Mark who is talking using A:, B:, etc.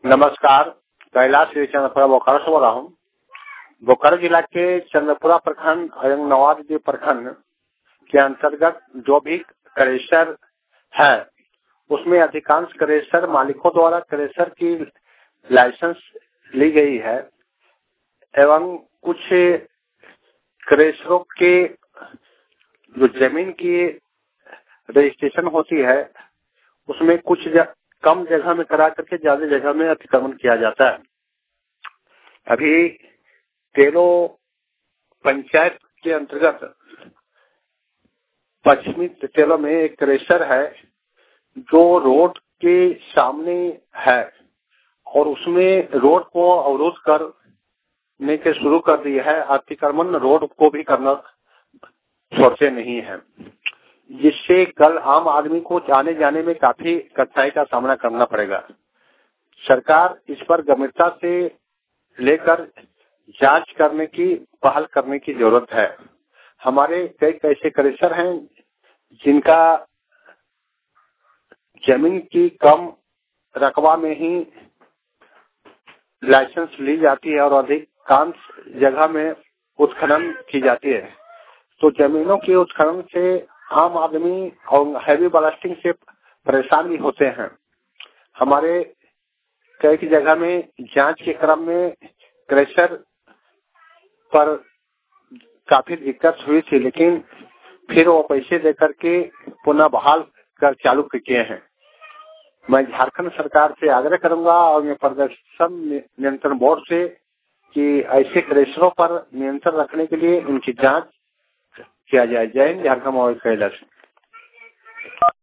A: नमस्कार, कैलाश श्री चंद्रपुरा बोकारो से बोल रहा हूँ। बोकारो जिला के चंद्रपुरा प्रखंड एवं नवादी प्रखंड के अंतर्गत जो भी क्रेशर है उसमें अधिकांश क्रेशर मालिकों द्वारा क्रेशर की लाइसेंस ली गई है एवं कुछ क्रेशरों के जो जमीन की रजिस्ट्रेशन होती है उसमें कुछ कम जगह में करा करके ज्यादा जगह में अतिक्रमण किया जाता है। अभी तेलो पंचायत के अंतर्गत पश्चिमी तेलो में एक क्रेशर है जो रोड के सामने है और उसमें रोड को अवरोध करने के शुरू कर दिया है। अतिक्रमण रोड को भी करना छोड़ते नहीं है, जिससे कल आम आदमी को आने जाने में काफी कठिनाई का सामना करना पड़ेगा। सरकार इस पर गंभीरता से लेकर जांच करने की पहल करने की जरूरत है। हमारे कई ऐसे क्रेशर हैं जिनका जमीन की कम रकबा में ही लाइसेंस ली जाती है और अधिकांश जगह में उत्खनन की जाती है। तो जमीनों के उत्खनन से आम आदमी और हैवी ब्लास्टिंग से परेशान भी होते हैं। हमारे कई जगह में जांच के क्रम में क्रेशर पर काफी दिक्कत हुई थी, लेकिन फिर वो पैसे देकर के पुनः बहाल कर चालू किए हैं। मैं झारखंड सरकार से आग्रह करूंगा और मैं प्रदर्शन नियंत्रण बोर्ड से कि ऐसे क्रेशरों पर नियंत्रण रखने के लिए उनकी जांच किया जाए। जय हिंद, झारखंड और कैलाश।